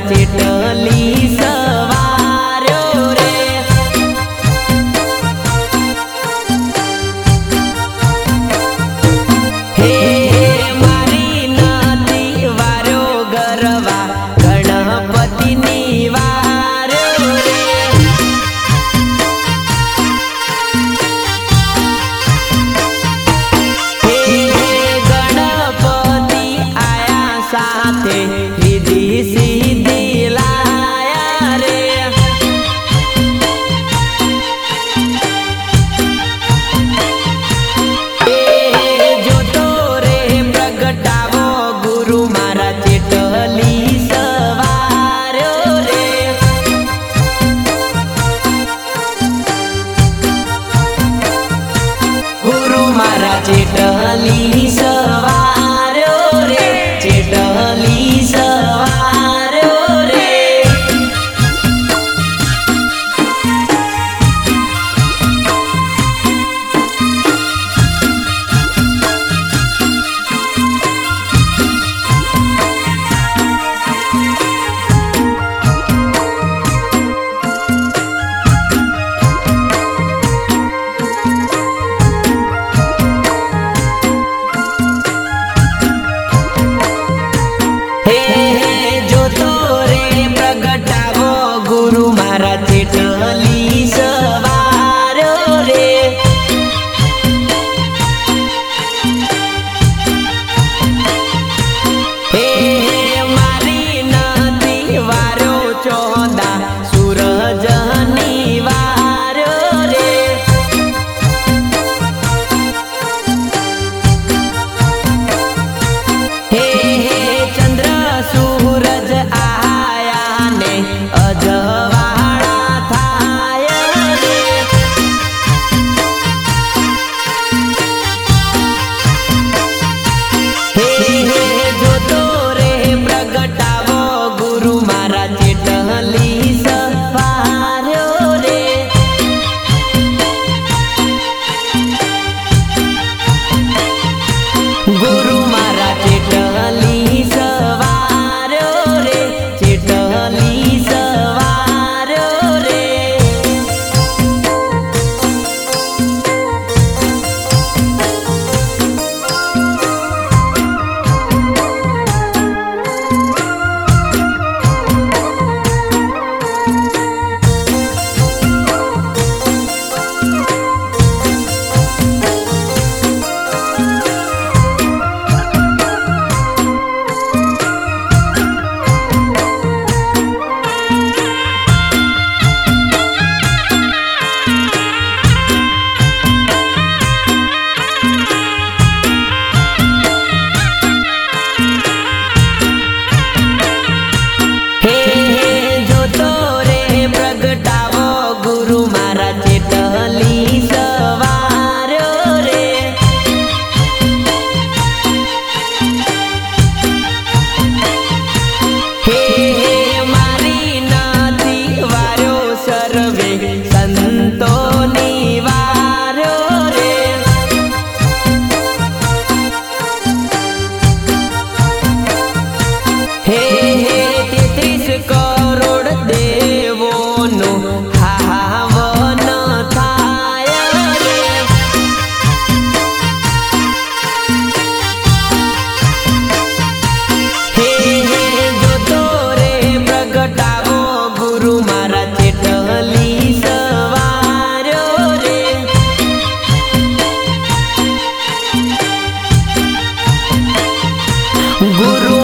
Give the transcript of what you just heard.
चेटली सवार्यो रे। हे मारी नदी वार्यो गरवा गणपति वार्यो रे। गणपति आया साथे रिद्धि सिद्धि लाया रे। जो तो रे प्रगटावो गुरु मारा चेटली सवार्यो रे। गुरु मारा चेटली सवार्यो रे। चेटली सवार्यो रे। जो तो रे प्रगटावो गुरु मारा चेटली सवार्यो रे। हे मारी नदी वार्यो चोदा सूरज वार्यो रे। हे चंद्र सूरज आया ने अजवाड़ा थाया रे। हे जो तो रे प्रगटावो गुरु मारा चेटली सवार्यो रे। गुरु मारा चेटली सवार्यो रे। चेटली सवार्यो रे। जो तो रे प्रगटावो गुरु मारा चेटली सवार्यो रे। हे मारी नदी वार्यो सर्वे संतोनी वार्यो रे। हे 33 करोड़ देवोनो हावन थाया रे। हे जो तो रे प्रगटावो गुरु मारा चेटली सवार्यो रे। गुरु